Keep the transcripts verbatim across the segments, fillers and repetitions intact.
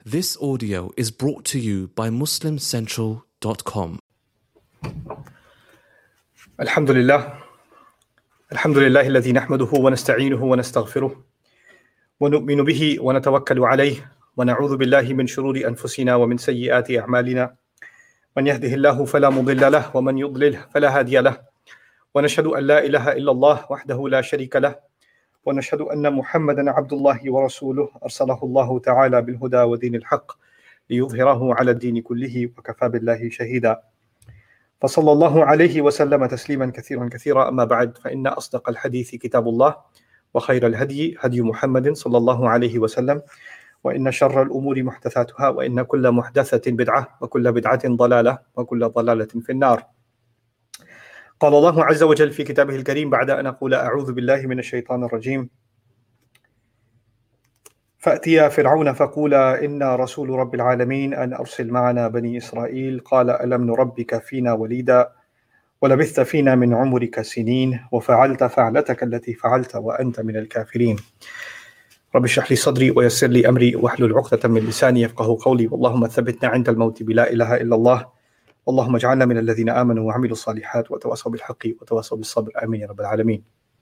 This audio is brought to you by muslim central dot com. الحمد لله الحمد لله الذي نحمده ونستعينه ونستغفره ونؤمن به ونتوكل عليه ونعوذ بالله من شرور أنفسنا ومن سيئات أعمالنا من يهده الله فلا مضل له ومن يضلل فلا هادي له ونشهد أن لا إله إلا الله وحده لا شريك له ونشهد أن محمدا عبد الله ورسوله أرسله الله تعالى بالهدى ودين الحق ليظهره على الدين كله وكفى بالله شهيدا فصلى الله عليه وسلم تسليما كثيرا كثيرا. أما بعد، فإن أصدق الحديث كتاب الله وخير الهدي هدي محمد صلى الله عليه وسلم وإن شر الأمور محدثاتها وإن كل محدثة بدعة وكل بدعة ضلالة وكل ضلالة في النار. قال الله عز وجل في كتابه الكريم بعد أن أقول أعوذ بالله من الشيطان الرجيم: فأتيا فرعون فقولا إنا رسول رب العالمين أن أرسل معنا بني إسرائيل قال ألم نربك فينا وليدا ولبثت فينا من عمرك سنين وفعلت فعلتك التي فعلت وأنت من الكافرين. رب اشرح لي صدري ويسر لي أمري واحلل عقدة من لساني يفقهوا قولي اللهم ثبتنا عند الموت بلا إله إلا الله اللهم اجعلنا من الذين آمنوا وعملوا الصالحات وتواصوا بالحق وتواصوا بالصبر آمين يا رب العالمين.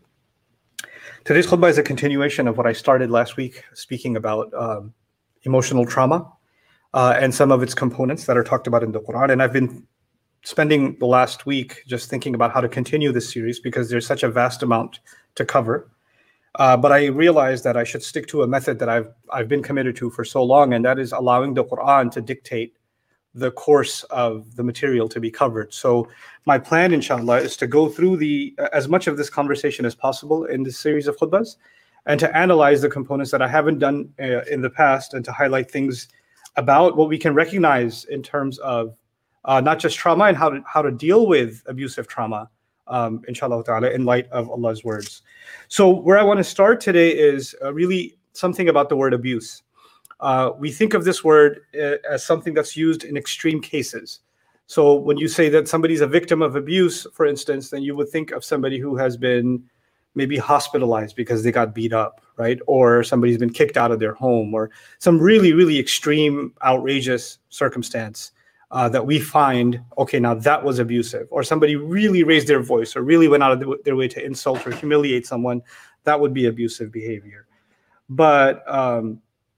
Today's khutbah is a continuation of what I started last week, speaking about um, emotional trauma uh, and some of its components that are talked about in the Quran. And I've been spending the last week just thinking about how to continue this series because there's such a vast amount to cover. Uh, but I realized that I should stick to a method that I've I've been committed to for so long, and that is allowing the Quran to dictate the course of the material to be covered. So my plan, inshallah, is to go through the as much of this conversation as possible in this series of khutbahs and to analyze the components that I haven't done uh, in the past and to highlight things about what we can recognize in terms of uh, not just trauma and how to, how to deal with abusive trauma, um, inshallah ta'ala, in light of Allah's words. So where I want to start today is uh, really something about the word abuse. Uh, we think of this word uh, as something that's used in extreme cases. So when you say that somebody's a victim of abuse, for instance, then you would think of somebody who has been maybe hospitalized because they got beat up, right? Or somebody's been kicked out of their home, or some really, really extreme, outrageous circumstance uh, that we find, okay, now that was abusive. Or somebody really raised their voice or really went out of their way to insult or humiliate someone. That would be abusive behavior. But um,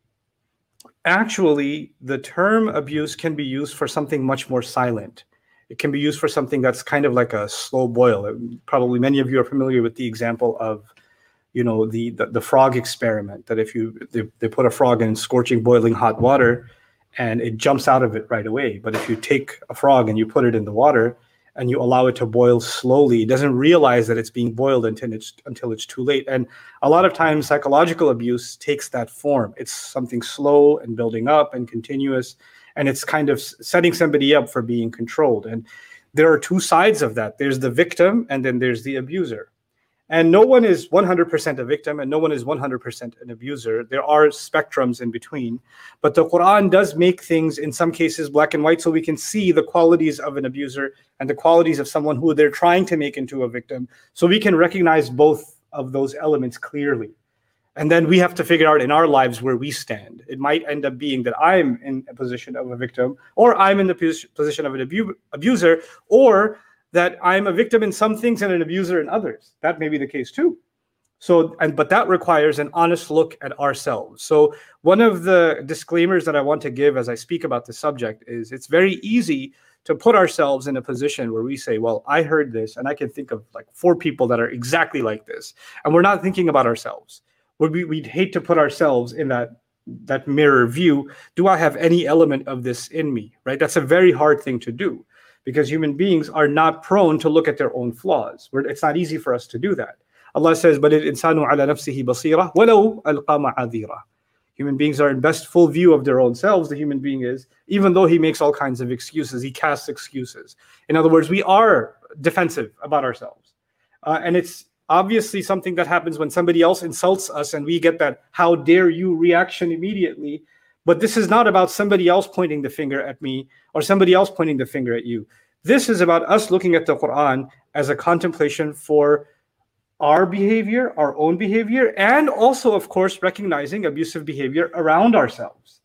Actually, the term abuse can be used for something much more silent. It can be used for something that's kind of like a slow boil. Probably many of you are familiar with the example of, you know, the the, the frog experiment, that if you they, they put a frog in scorching, boiling hot water and it jumps out of it right away. But if you take a frog and you put it in the water and you allow it to boil slowly, it doesn't realize that it's being boiled until it's until it's too late. And a lot of times psychological abuse takes that form. It's something slow and building up and continuous, and it's kind of setting somebody up for being controlled. And there are two sides of that. There's the victim and then there's the abuser. And no one is one hundred percent a victim and no one is one hundred percent an abuser. There are spectrums in between. But the Quran does make things, in some cases, black and white, so we can see the qualities of an abuser and the qualities of someone who they're trying to make into a victim. So we can recognize both of those elements clearly. And then we have to figure out in our lives where we stand. It might end up being that I'm in a position of a victim, or I'm in the position of an abu- abuser, or that I'm a victim in some things and an abuser in others. That may be the case too. So, and but that requires an honest look at ourselves. So one of the disclaimers that I want to give as I speak about this subject is it's very easy to put ourselves in a position where we say, well, I heard this and I can think of like four people that are exactly like this. And we're not thinking about ourselves. We, we'd hate to put ourselves in that, that mirror view. Do I have any element of this in me, right? That's a very hard thing to do, because human beings are not prone to look at their own flaws. It's not easy for us to do that. Allah says, "Bal al-insanu ala nafsihi basira, walau alqa ma'adhira." Human beings are in best full view of their own selves. The human being is, even though he makes all kinds of excuses, he casts excuses. In other words, we are defensive about ourselves. Uh, and it's obviously something that happens when somebody else insults us and we get that "how dare you" reaction immediately. But this is not about somebody else pointing the finger at me or somebody else pointing the finger at you. This is about us looking at the Quran as a contemplation for our behavior, our own behavior, and also, of course, recognizing abusive behavior around ourselves.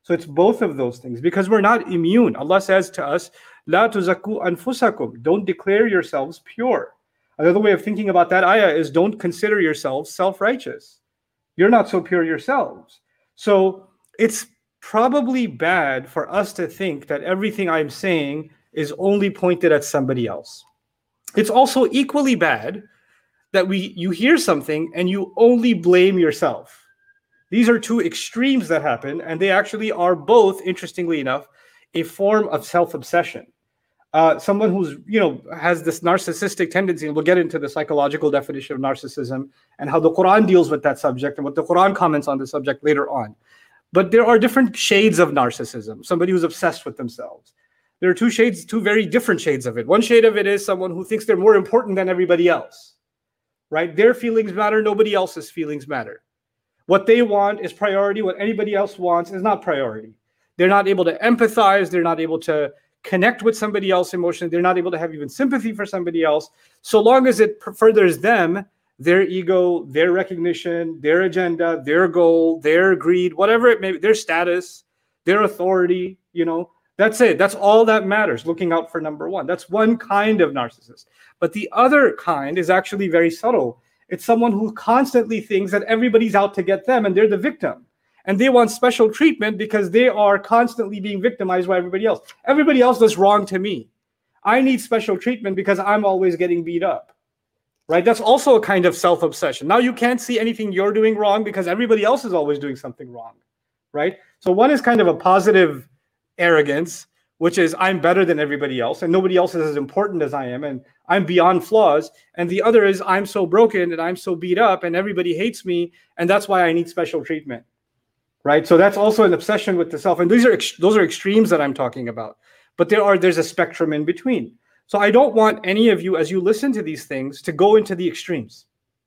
So it's both of those things, because we're not immune. Allah says to us, La tuzakku anfusakum, don't declare yourselves pure. Another way of thinking about that ayah is, don't consider yourselves self-righteous. You're not so pure yourselves. So it's probably bad for us to think that everything I'm saying is only pointed at somebody else. It's also equally bad that we you hear something and you only blame yourself. These are two extremes that happen, and they actually are both, interestingly enough, a form of self-obsession. Uh, someone who's, you know, has this narcissistic tendency, and we'll get into the psychological definition of narcissism and how the Quran deals with that subject and what the Quran comments on the subject later on. But there are different shades of narcissism. Somebody who's obsessed with themselves. There are two shades, two very different shades of it. One shade of it is someone who thinks they're more important than everybody else, right? Their feelings matter, nobody else's feelings matter. What they want is priority. What anybody else wants is not priority. They're not able to empathize. They're not able to connect with somebody else emotionally. They're not able to have even sympathy for somebody else. So long as it furthers them, their ego, their recognition, their agenda, their goal, their greed, whatever it may be, their status, their authority, you know, that's it. That's all that matters, looking out for number one. That's one kind of narcissist. But the other kind is actually very subtle. It's someone who constantly thinks that everybody's out to get them and they're the victim. And they want special treatment because they are constantly being victimized by everybody else. Everybody else does wrong to me. I need special treatment because I'm always getting beat up. Right? That's also a kind of self-obsession. Now you can't see anything you're doing wrong because everybody else is always doing something wrong. Right? So one is kind of a positive arrogance, which is I'm better than everybody else and nobody else is as important as I am and I'm beyond flaws. And the other is I'm so broken and I'm so beat up and everybody hates me and that's why I need special treatment. Right? So that's also an obsession with the self. And these are ex- those are extremes that I'm talking about. But there are there's a spectrum in between. So I don't want any of you, as you listen to these things, to go into the extremes.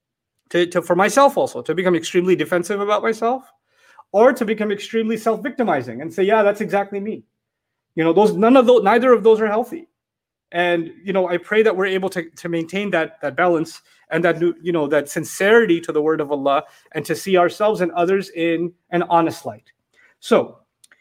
To, to for myself also, to become extremely defensive about myself, or to become extremely self-victimizing and say, yeah, that's exactly me. You know, those none of those, neither of those are healthy. And you know, I pray that we're able to, to maintain that that balance and that you know that sincerity to the word of Allah and to see ourselves and others in an honest light. So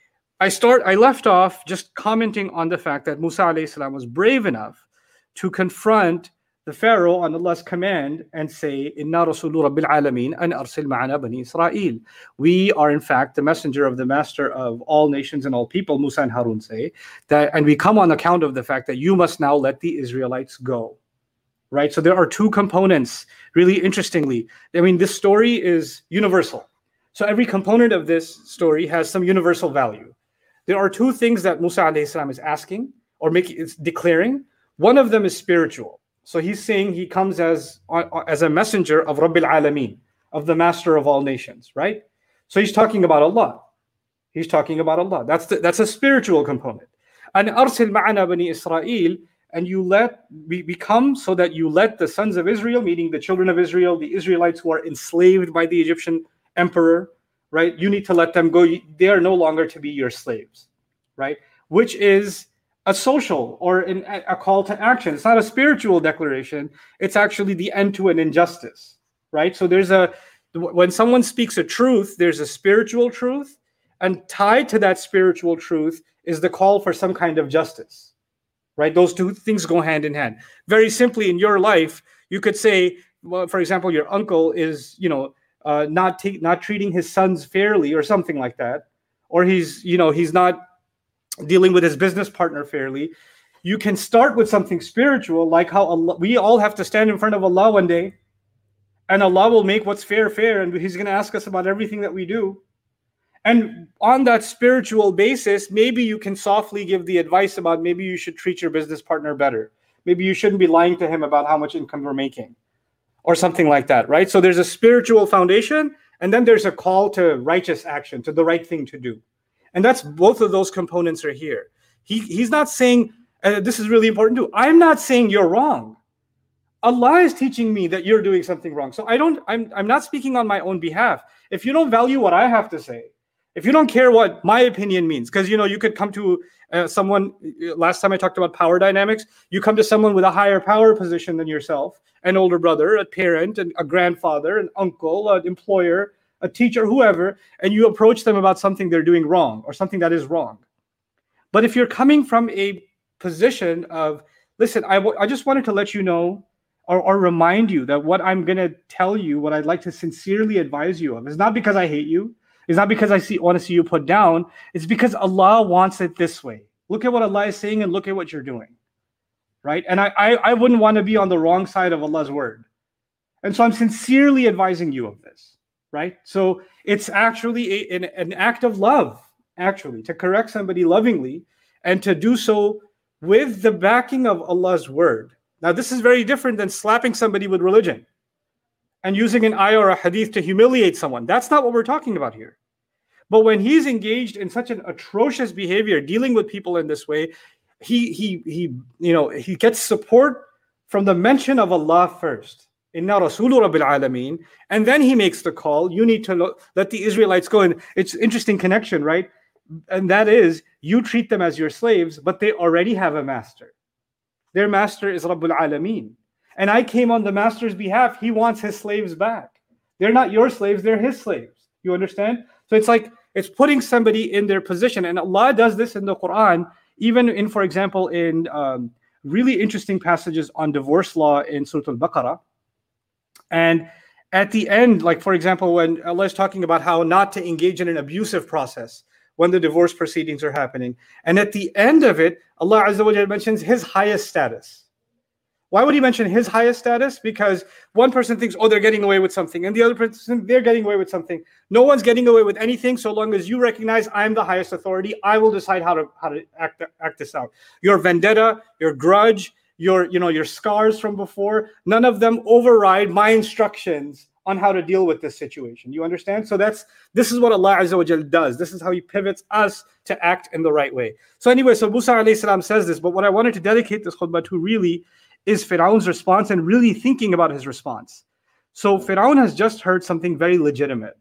I start. I left off just commenting on the fact that Musa alayhi salam was brave enough to confront the Pharaoh on Allah's command and say, "Inna rasulu rabbil alamin an arsil ma'ana bani Israel." We are in fact the messenger of the master of all nations and all people. Musa and Harun say that, and we come on account of the fact that you must now let the Israelites go. Right. So there are two components. Really interestingly, I mean, this story is universal. So every component of this story has some universal value. There are two things that Musa alayhi salam is asking or making, is declaring. One of them is spiritual. So he's saying he comes as, as a messenger of Rabbil Alameen, of the master of all nations, right? So he's talking about Allah. He's talking about Allah. That's the, that's a spiritual component. And arsil ma'ana bani Israel, and you let, we become so that you let the sons of Israel, meaning the children of Israel, the Israelites who are enslaved by the Egyptian emperor, right? You need to let them go. They are no longer to be your slaves, right? Which is a social or an, a call to action. It's not a spiritual declaration. It's actually the end to an injustice, right? So there's a, when someone speaks a truth, there's a spiritual truth, and tied to that spiritual truth is the call for some kind of justice, right? Those two things go hand in hand. Very simply, in your life, you could say, well, for example, your uncle is, you know, uh, not t- not treating his sons fairly or something like that, or he's, you know, he's not dealing with his business partner fairly. You can start with something spiritual, like how Allah, we all have to stand in front of Allah one day, and Allah will make what's fair fair, and He's going to ask us about everything that we do. And on that spiritual basis, maybe you can softly give the advice about maybe you should treat your business partner better. Maybe you shouldn't be lying to him about how much income we're making, or something like that, right? So there's a spiritual foundation, and then there's a call to righteous action, to the right thing to do. And that's both of those components are here. He he's not saying, uh, this is really important too. I'm not saying you're wrong. Allah is teaching me that you're doing something wrong. So I don't, I'm I'm not speaking on my own behalf. If you don't value what I have to say, if you don't care what my opinion means, because you know you could come to uh, someone. Last time I talked about power dynamics. You come to someone with a higher power position than yourself, an older brother, a parent, and a grandfather, an uncle, an employer, a teacher, whoever, and you approach them about something they're doing wrong or something that is wrong. But if you're coming from a position of, listen, I, w- I just wanted to let you know or, or remind you that what I'm going to tell you, what I'd like to sincerely advise you of, is not because I hate you. It's not because I see, want to see you put down. It's because Allah wants it this way. Look at what Allah is saying and look at what you're doing. Right? And I, I, I wouldn't want to be on the wrong side of Allah's word. And so I'm sincerely advising you of this. Right? So it's actually a, an, an act of love, actually, to correct somebody lovingly and to do so with the backing of Allah's word. Now, this is very different than slapping somebody with religion and using an ayah or a hadith to humiliate someone. That's not what we're talking about here. But when he's engaged in such an atrocious behavior, dealing with people in this way, he he he you know he gets support from the mention of Allah first. Inna Rasulu Rabbil Alameen, and then he makes the call. You need to lo- let the Israelites go. And it's interesting connection, right? And that is, you treat them as your slaves, but they already have a master. Their master is Rabbul Alameen. And I came on the master's behalf. He wants his slaves back. They're not your slaves, they're his slaves. You understand? So it's like, it's putting somebody in their position. And Allah does this in the Quran, even in, for example, in um, really interesting passages on divorce law in Surah Al-Baqarah. And at the end, like, for example, when Allah is talking about how not to engage in an abusive process when the divorce proceedings are happening. And at the end of it, Allah Azza wa Jalla mentions his highest status. Why would he mention his highest status? Because one person thinks, oh, they're getting away with something. And the other person, they're getting away with something. No one's getting away with anything so long as you recognize I'm the highest authority. I will decide how to how to act, act this out. Your vendetta, your grudge, your, you know, your scars from before, none of them override my instructions on how to deal with this situation. You understand? So that's this is what Allah Azza wa Jalla does. This is how he pivots us to act in the right way. So anyway, so Musa alayhi salam says this, but what I wanted to dedicate this khutbah to really is Fir'aun's response and really thinking about his response. So Fir'aun has just heard something very legitimate.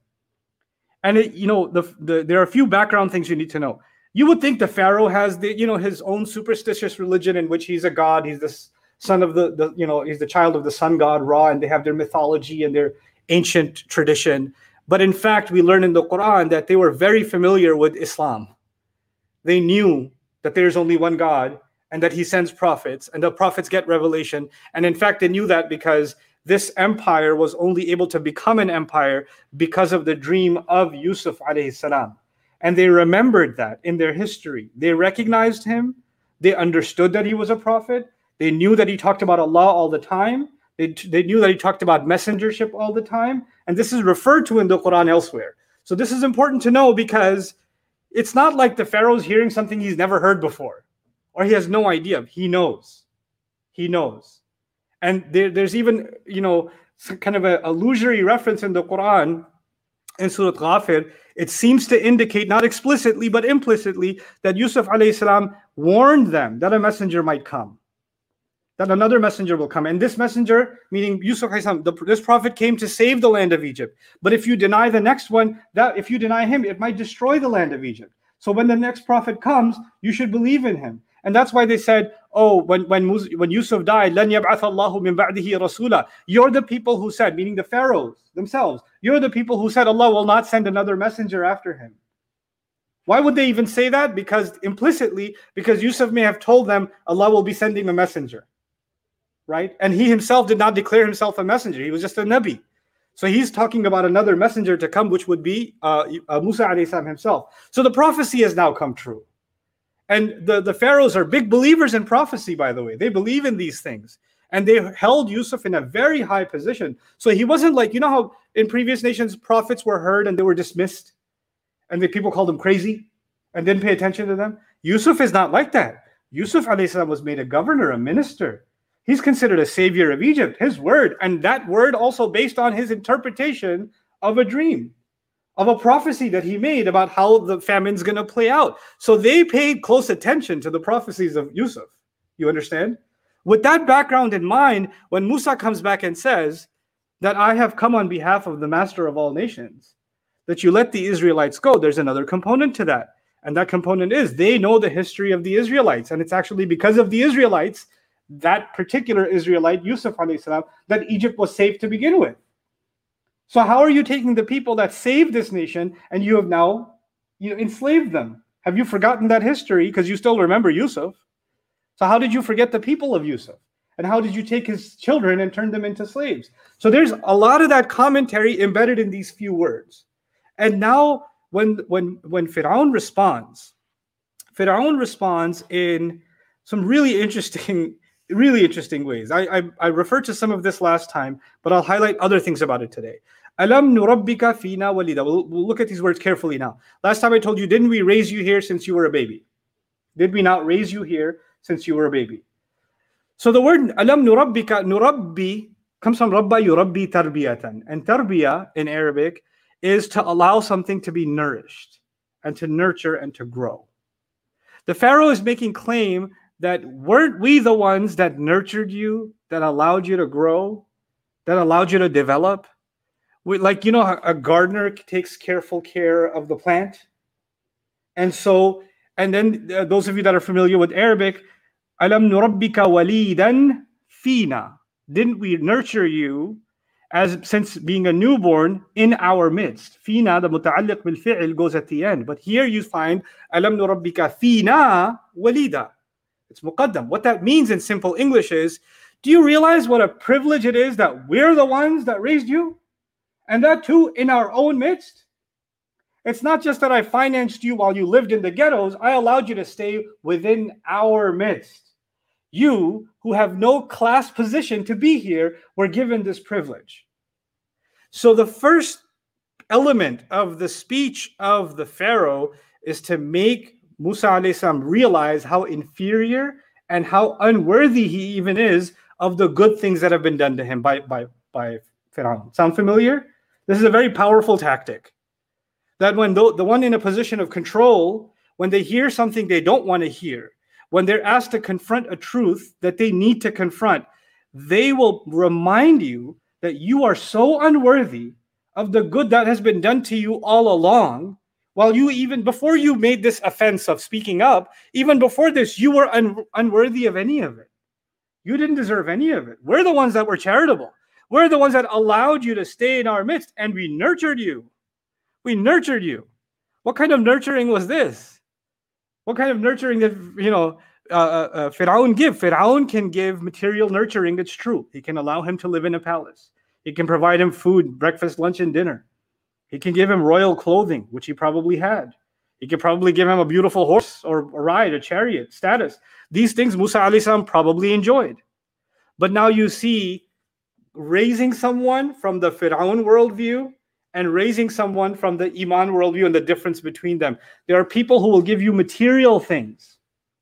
And it, you know, the, the there are a few background things you need to know. You would think the Pharaoh has the, you know, his own superstitious religion in which he's a god, he's the son of the, the you know, he's the child of the sun god Ra, and they have their mythology and their ancient tradition. But in fact, we learn in the Quran that they were very familiar with Islam. They knew that there's only one God and that he sends prophets and the prophets get revelation. And in fact, they knew that because this empire was only able to become an empire because of the dream of Yusuf alayhi salam. And they remembered that in their history. They recognized him. They understood that he was a prophet. They knew that he talked about Allah all the time. They, they knew that he talked about messengership all the time. And this is referred to in the Quran elsewhere. So this is important to know because it's not like the Pharaoh's hearing something he's never heard before or he has no idea. He knows. He knows. And there, there's even, you know, kind of a illusory reference in the Quran in Surah Ghafir. It seems to indicate, not explicitly, but implicitly, that Yusuf alayhi salam warned them that a messenger might come, that another messenger will come. And this messenger, meaning Yusuf alayhi salam, the, this prophet came to save the land of Egypt. But if you deny the next one, that if you deny him, it might destroy the land of Egypt. So when the next prophet comes, you should believe in him. And that's why they said, oh, when when, when Yusuf died, لَنْ يَبْعَثَ اللَّهُ مِنْ بَعْدِهِ رَسُولًا. You're the people who said, meaning the pharaohs themselves, you're the people who said Allah will not send another messenger after him. Why would they even say that? Because implicitly, because Yusuf may have told them Allah will be sending a messenger, right? And he himself did not declare himself a messenger. He was just a Nabi. So he's talking about another messenger to come, which would be uh, uh, Musa alayhi salam himself. So the prophecy has now come true. And the, the pharaohs are big believers in prophecy, by the way. They believe in these things. And they held Yusuf in a very high position. So he wasn't like, you know how in previous nations prophets were heard and they were dismissed? And the people called them crazy and didn't pay attention to them? Yusuf is not like that. Yusuf alayhi salam was made a governor, a minister. He's considered a savior of Egypt, his word. And that word also based on his interpretation of a dream, of a prophecy that he made about how the famine's going to play out. So they paid close attention to the prophecies of Yusuf. You understand? With that background in mind, when Musa comes back and says that I have come on behalf of the master of all nations, that you let the Israelites go, there's another component to that. And that component is they know the history of the Israelites. And it's actually because of the Israelites, that particular Israelite, Yusuf alayhi salam, that Egypt was safe to begin with. So how are you taking the people that saved this nation and you have now you know, enslaved them? Have you forgotten that history? Because you still remember Yusuf. So how did you forget the people of Yusuf? And how did you take his children and turn them into slaves? So there's a lot of that commentary embedded in these few words. And now when when when Fir'aun responds, Fir'aun responds in some really interesting, really interesting ways. I, I, I referred to some of this last time, but I'll highlight other things about it today. Alam nurabbika fina walida. We'll, we'll look at these words carefully now. Last time I told you, didn't we raise you here since you were a baby? Did we not raise you here since you were a baby? So the word alam nurabbika, nurabbi comes from rabba yurabbi tarbiyatan. And tarbiya in Arabic is to allow something to be nourished and to nurture and to grow. The Pharaoh is making claim that weren't we the ones that nurtured you, that allowed you to grow, that allowed you to develop? We, like, you know, a gardener takes careful care of the plant. And so, and then uh, those of you that are familiar with Arabic, alam nurabbika walidan fina. Didn't we nurture you as since being a newborn in our midst? Fina, the muta'alliq bil fi'l, goes at the end. But here you find alam nurabbika fina walida. It's muqaddam. What that means in simple English is, do you realize what a privilege it is that we're the ones that raised you? And that too in our own midst? It's not just that I financed you while you lived in the ghettos. I allowed you to stay within our midst. You, who have no class position to be here, were given this privilege. So the first element of the speech of the Pharaoh is to make Musa alayhi salam realize how inferior and how unworthy he even is of the good things that have been done to him by, by, by Fir'aun. Sound familiar? This is a very powerful tactic. That when the, the one in a position of control, when they hear something they don't want to hear, when they're asked to confront a truth that they need to confront, they will remind you that you are so unworthy of the good that has been done to you all along. While you even, before you made this offense of speaking up, even before this, you were un, unworthy of any of it. You didn't deserve any of it. We're the ones that were charitable. We're the ones that allowed you to stay in our midst, and we nurtured you. We nurtured you. What kind of nurturing was this? What kind of nurturing did, you know, uh, uh, Fir'aun give? Fir'aun can give material nurturing, it's true. He can allow him to live in a palace. He can provide him food, breakfast, lunch, and dinner. He can give him royal clothing, which he probably had. He could probably give him a beautiful horse or a ride, a chariot, status. These things Musa alayhi salam probably enjoyed. But now you see raising someone from the Fir'aun worldview and raising someone from the Iman worldview and the difference between them. There are people who will give you material things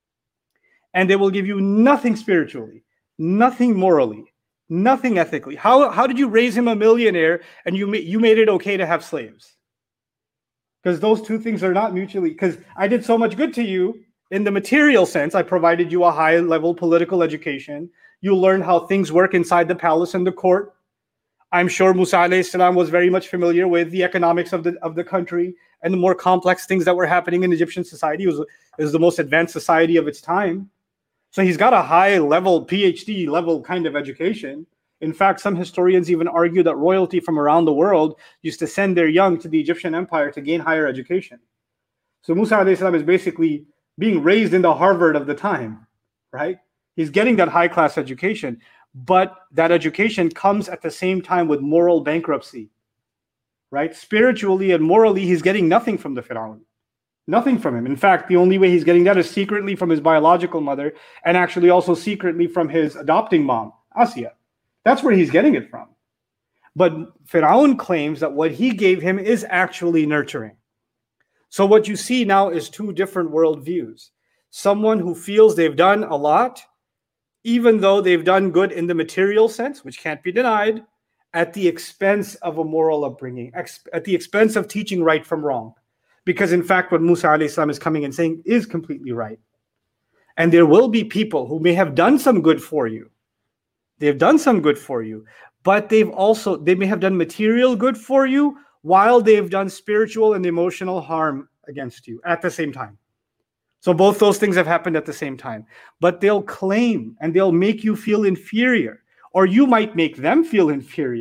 and they will give you nothing spiritually, nothing morally, nothing ethically. How, how did you raise him a millionaire and you, ma- you made it okay to have slaves? Because those two things are not mutually, because I did so much good to you in the material sense. I provided you a high level political education. You learned how things work inside the palace and the court. I'm sure Musa alayhi salam was very much familiar with the economics of the of the country and the more complex things that were happening in Egyptian society. It was, it was the most advanced society of its time. So he's got a high level, P H D level kind of education. In fact, some historians even argue that royalty from around the world used to send their young to the Egyptian empire to gain higher education. So Musa alayhi salam is basically being raised in the Harvard of the time, right? He's getting that high class education. But that education comes at the same time with moral bankruptcy, right? Spiritually and morally, he's getting nothing from the Fir'aun. Nothing from him. In fact, the only way he's getting that is secretly from his biological mother and actually also secretly from his adopting mom, Asya. That's where he's getting it from. But Fir'aun claims that what he gave him is actually nurturing. So what you see now is two different worldviews. Someone who feels they've done a lot, even though they've done good in the material sense, which can't be denied, at the expense of a moral upbringing, ex- at the expense of teaching right from wrong. Because in fact, what Musa alayhi salam is coming and saying is completely right. And there will be people who may have done some good for you. They've done some good for you, but they've also, they may have done material good for you while they've done spiritual and emotional harm against you at the same time. So both those things have happened at the same time. But they'll claim and they'll make you feel inferior, or you might make them feel inferior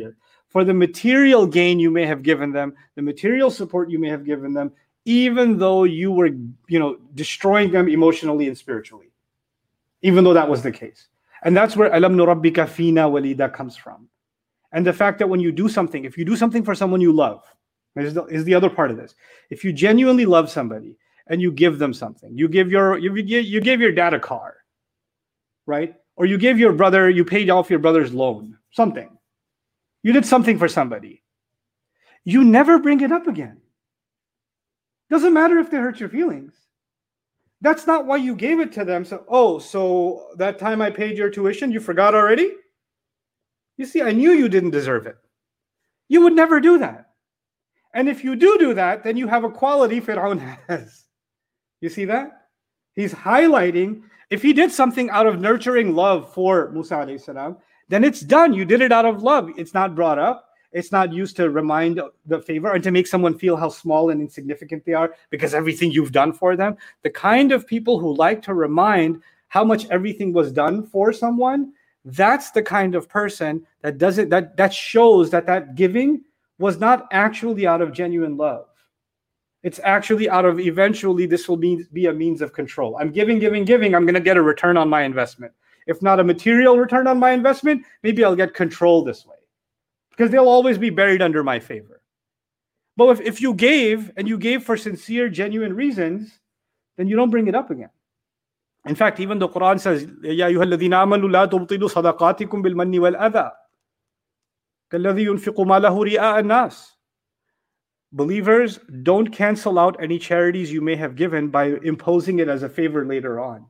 for the material gain you may have given them, the material support you may have given them, even though you were, you know, destroying them emotionally and spiritually, even though that was the case. And that's where alam nurabbika fina walida comes from. And the fact that when you do something, if you do something for someone you love, is the, is the other part of this. If you genuinely love somebody and you give them something, you give your you, you give your dad a car, right? Or you give your brother, you paid off your brother's loan, something. You did something for somebody. You never bring it up again. Doesn't matter if they hurt your feelings. That's not why you gave it to them. So, oh, so that time I paid your tuition, you forgot already? You see, I knew you didn't deserve it. You would never do that. And if you do do that, then you have a quality Fir'aun has. You see that? He's highlighting, if he did something out of nurturing love for Musa alayhi salam, then it's done. You did it out of love. It's not brought up. It's not used to remind the favor and to make someone feel how small and insignificant they are because everything you've done for them. The kind of people who like to remind how much everything was done for someone, that's the kind of person that doesn't that that shows that that giving was not actually out of genuine love. It's actually out of eventually this will be, be a means of control. I'm giving, giving, giving. I'm going to get a return on my investment. If not a material return on my investment, maybe I'll get control this way because they'll always be buried under my favor. But if, if you gave and you gave for sincere, genuine reasons, then you don't bring it up again. In fact, even the Quran says, يَا أَيُّهَا الَّذِينَ آمَنُوا لَا تُبْطِلُوا صَدَقَاتِكُمْ بِالْمَنِّ وَالْأَذَى كَالَّذِي يُنْفِقُ مَالَهُ رِئَاءَ النَّاسِ. Believers, don't cancel out any charities you may have given by imposing it as a favor later on,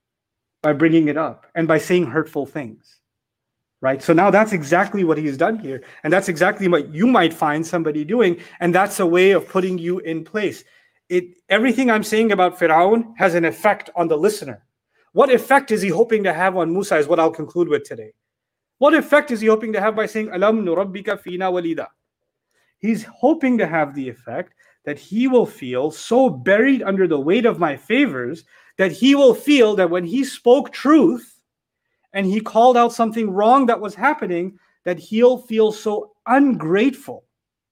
by bringing it up, and by saying hurtful things. Right? So now that's exactly what he's done here. And that's exactly what you might find somebody doing. And that's a way of putting you in place. It, everything I'm saying about Fir'aun has an effect on the listener. What effect is he hoping to have on Musa is what I'll conclude with today. What effect is he hoping to have by saying, Alam nurabbika fina walida? He's hoping to have the effect that he will feel so buried under the weight of my favors that he will feel that when he spoke truth and he called out something wrong that was happening, that he'll feel so ungrateful.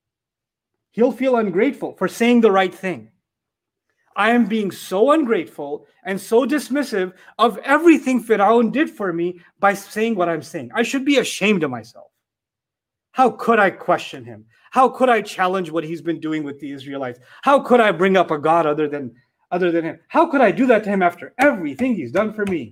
He'll feel ungrateful for saying the right thing. I am being so ungrateful and so dismissive of everything Fir'aun did for me by saying what I'm saying. I should be ashamed of myself. How could I question him? How could I challenge what he's been doing with the Israelites? How could I bring up a God other than, other than him? How could I do that to him after everything he's done for me?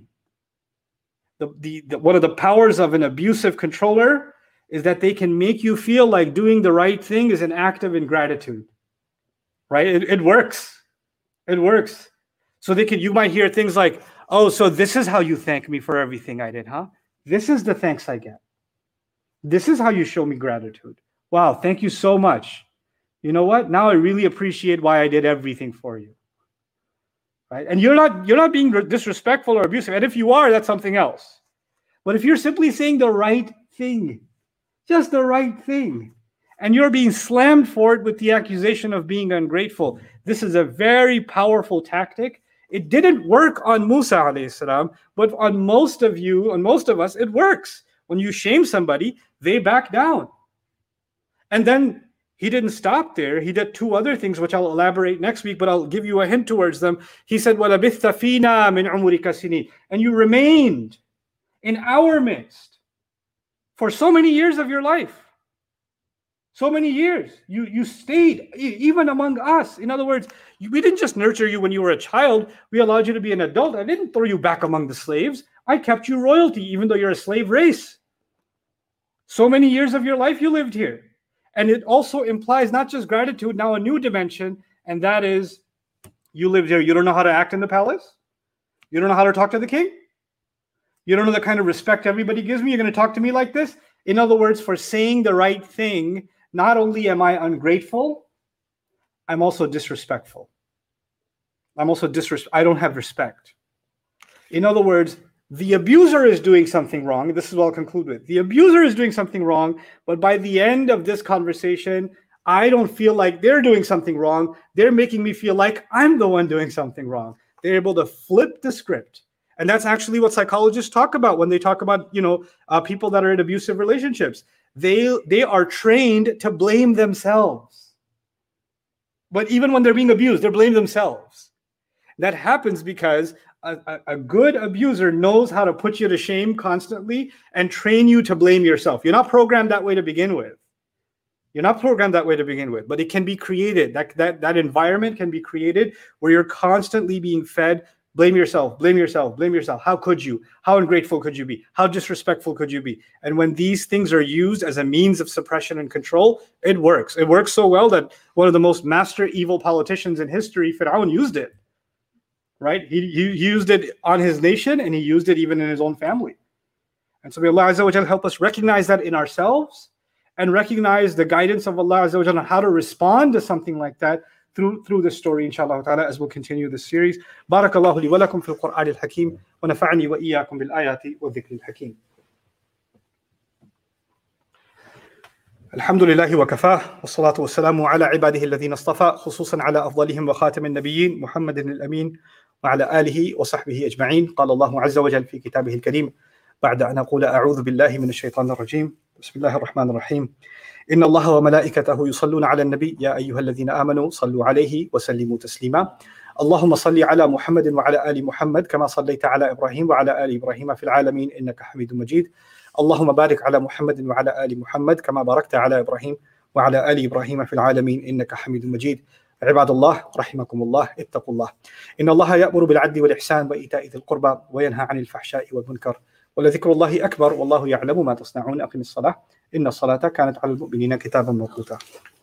The, the, the, one of the powers of an abusive controller is that they can make you feel like doing the right thing is an act of ingratitude. Right? It, it works. It works. So they could, you might hear things like, oh, so this is how you thank me for everything I did, huh? This is the thanks I get. This is how you show me gratitude. Wow, thank you so much. You know what? Now I really appreciate why I did everything for you. Right? And you're not you're not being disrespectful or abusive. And if you are, that's something else. But if you're simply saying the right thing, just the right thing, and you're being slammed for it with the accusation of being ungrateful, this is a very powerful tactic. It didn't work on Musa alayhi salam, but on most of you, on most of us, it works. When you shame somebody, they back down. And then he didn't stop there. He did two other things, which I'll elaborate next week, but I'll give you a hint towards them. He said, وَلَبِثَّ فِينَا مِنْ عُمُرِكَ سِنِينَ. And you remained in our midst for so many years of your life. So many years. You, you stayed even among us. In other words, we didn't just nurture you when you were a child. We allowed you to be an adult. I didn't throw you back among the slaves. I kept you royalty, even though you're a slave race. So many years of your life you lived here. And it also implies not just gratitude, now a new dimension, and that is you lived here. You don't know how to act in the palace? You don't know how to talk to the king? You don't know the kind of respect everybody gives me? You're going to talk to me like this? In other words, for saying the right thing, not only am I ungrateful, I'm also disrespectful. I'm also disrespect. I don't have respect. In other words, the abuser is doing something wrong. This is what I'll conclude with. The abuser is doing something wrong, but by the end of this conversation, I don't feel like they're doing something wrong. They're making me feel like I'm the one doing something wrong. They're able to flip the script. And that's actually what psychologists talk about when they talk about, you know, uh, people that are in abusive relationships. they, they are trained to blame themselves. But even when they're being abused, they blame themselves. That happens because a, a, a good abuser knows how to put you to shame constantly and train you to blame yourself. You're not programmed that way to begin with. You're not programmed that way to begin with, but it can be created. That, that, that environment can be created where you're constantly being fed, blame yourself, blame yourself, blame yourself. How could you? How ungrateful could you be? How disrespectful could you be? And when these things are used as a means of suppression and control, it works. It works so well that one of the most master evil politicians in history, Fir'aun, used it. Right? He, he used it on his nation, and he used it even in his own family. And so may Allah Azza wa Jal help us recognize that in ourselves, and recognize the guidance of Allah Azza wa Jal on how to respond to something like that through through this story, inshallah ta'ala, as we'll continue this series. Barakallahu li wa lakum fil Qur'an al-Hakim, wa nafa'ani wa iyyakum bil ayati wa dhikri al-Hakim. الحمد لله وكفاه والصلاة والسلام على عباده الذين اصطفى خصوصا على أفضلهم وخاتم النبيين محمد الأمين وعلى آله وصحبه أجمعين. قال الله عز وجل في كتابه الكريم بعد أن أقول أعوذ بالله من الشيطان الرجيم بسم الله الرحمن الرحيم إن الله وملائكته يصلون على النبي يا أيها الذين آمنوا صلوا عليه وسلموا تسليما اللهم صل على محمد وعلى آل محمد كما صليت على إبراهيم وعلى آل إبراهيم في العالمين إنك حميد مجيد اللهم بارك على محمد وعلى آل محمد كما باركت على إبراهيم وعلى آل إبراهيم في العالمين إنك حميد مجيد. عباد الله رحمكم الله اتقوا الله إن الله يأمر بالعدل والإحسان وإيتاء ذي القربى وينهى عن الفحشاء والمنكر ولذكر الله أكبر والله يعلم ما تصنعون. أقم الصلاة إن الصلاة كانت على المؤمنين كتابا موقوتا.